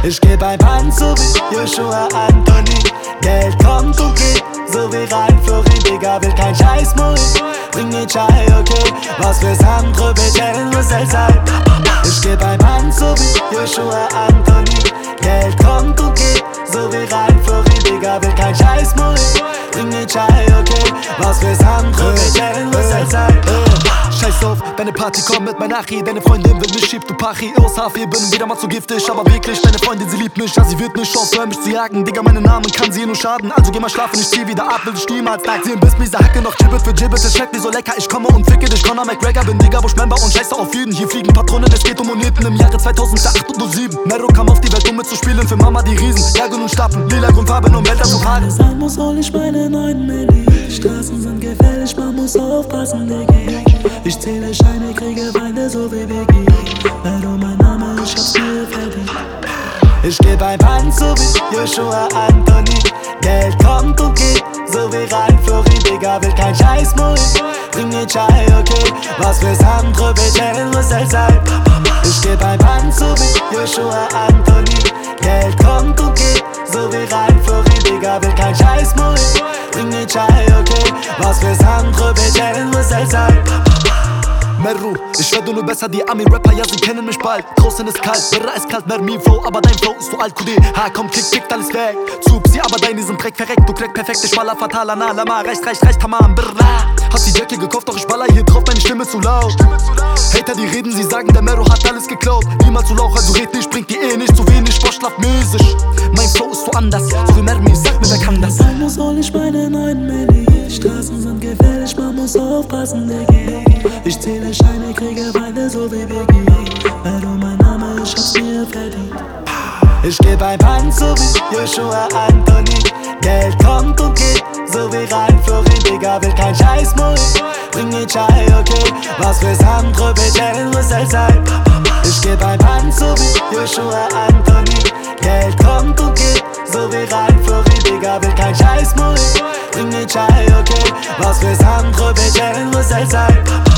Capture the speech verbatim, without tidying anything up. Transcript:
Ich geb ein Hand so wie Joshua Anthony. Geld kommt und geht, so wie rein Florin. Digga, will kein Scheiß, Mori. Bring den Chai, okay. Was fürs andere bestellen muss es sein. Ich geb ein Hand so wie Joshua Anthony. Geld kommt und geht, so wie rein Florin. Digga, will kein Scheiß, Mori. Bring den Chai, okay. Was fürs andere bestellen muss es sein. Scheiß auf, deine Party kommt mit mein Achi. Deine Freundin will mich, schieb du Pachi. Aus Hafi, bin wieder mal zu giftig. Aber wirklich, deine Freundin, sie liebt mich. Ja, sie wird nicht aufhören, mich zu jagen. Digga, meine Namen kann sie ihr nur schaden. Also geh mal schlafen, ich zieh wieder ab, will dich niemals nein. Sie im Biss, miese Hacke, noch Gibbet für Gibbet. Es schmeckt mir so lecker, ich komme und ficke dich. Conor McGregor, bin Digga, Bush Member und scheiße auf jeden. Hier fliegen Patronen, es geht um Moneten. Im Jahre zweitausendacht und null sieben. Mero kam auf die Welt, um mitzuspielen. Für Mama die Riesen, Jagen und Stapfen. Lila Grundfarben, um Wälder zu fahren. Sein muss, hol ich meine neuen Milli. Die Straßen sind gefährlich, man muss aufpassen, Diggi. Ich zähle Scheine, kriege Weine, so wie Biggie. Weil du mein Name, ich hab's mir verdient. Ich geb ein Hand, so wie Joshua Anthony. Geld kommt und geht, so wie rein Florin. Digga, will kein Scheiß, Mori. Bring den Chai, okay. Was fürs andere bestellen muss es sein. Ich geb ein Hand, so wie Joshua Anthony. Geld kommt und geht, so wie rein Florin. Digga, will kein Scheiß, Mori. Bring den Chai, okay. Was fürs andere bestellen muss es sein. Meru, ich werde nur besser, die Ami-Rapper, ja, sie kennen mich bald. Draußen ist kalt, Birra ist kalt, mehr Flow, aber dein Flow ist so alt, Q D. Ha, komm, klick, klick, alles weg. Zug, sie, aber deine sind Dreck, verreckt, du crack perfekt, ich baller fatal, na, lama, reicht, reicht, reicht, tamam, Birra. Hast die Jacke gekauft, doch ich baller hier drauf, meine Stimme zu laut. Hater, die reden, sie sagen, der Meru hat alles geklaut. Niemals zu lauch, also red nicht, bringt die eh nicht, zu wenig, sportschlafmäßig. Mein Flow ist so anders, so wie Mermi, sag mir, wer kann das? Sein muss, hol ich meine neuen Milli. Die Straßen sind gefährlich, man muss aufpassen, Diggi. Ich zähle Scheine, kriege Weine, so wie Biggie. Weil du mein Name, ich hab's mir verdient. Ich geb ein Hand, so wie Joshua Anthony. Geld kommt und geht, so wie rein Florin. Digga, will kein Scheiß, Mori. Bring den Chai, okay. Was fürs andere bestellen muss es sein. Ich geb ein Hand, so wie Joshua Anthony. Geld kommt und geht, so wie rein Florin. Digga, will kein Scheiß, Mori. Bring den Chai, okay. Was fürs andere bestellen muss es sein.